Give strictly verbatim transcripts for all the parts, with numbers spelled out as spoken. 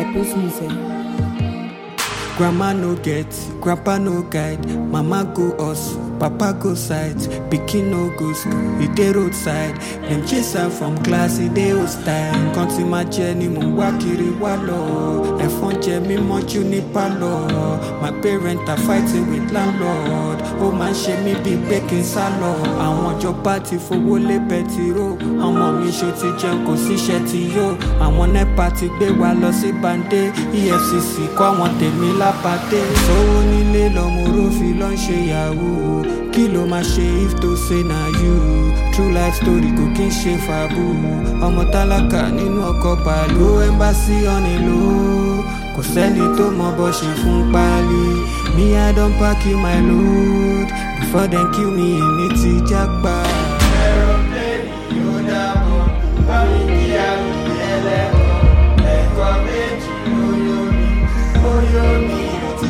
post me say. Grandma no get, grandpa no guide, mama go us, papa go sight, pikin no go school, e dey roadside, dem chase am from class, e dey hostile, nǹkan tí máa jẹ ni mò ń wá kiri wá lọ, ẹ̀fọn jẹ mí mọ́jú ní pálọ̀, my parents are fighting with landlord, ó máa ń ṣe mí bíi pé kí n sá lọ, àwọn ìjọba ti fowó lé bẹtiró, ọmọ mi ṣó ti jẹun kò síṣẹ́ ti yó, àwọn nepa ti gbé wa lọ sí bande, E F C C kọ́ àwọn tèmi lá pàdé sówó nílé lọmọ orófin ló ń ṣe yahoo kí ló máa ṣe if to say na you true life story kò kí n ṣe fàbù ọmọ tálákà nínú ọkọ̀ bàálù embassy on a low kò sẹ́ni tó mọ bó ṣe fún páálí me I don pack in my load before dem kill me èmi ti jápa. aeroplane yóò dábọ̀ bámi kí àrùn ẹlẹ́kọ̀ọ́ ẹ̀kọ́ méjì oyó mi oyó mi.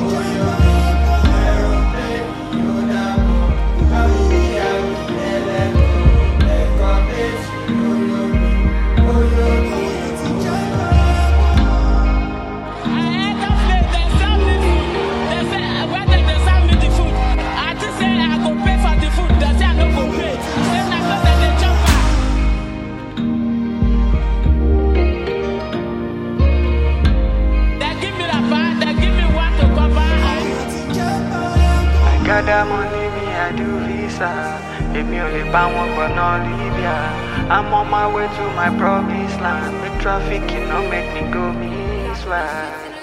Gather money, me I do visa. Èmi ò lè bá wọn gbọ̀nà Libya. I'm on my way to my promised land. Make traffic, you know, make me go miss right.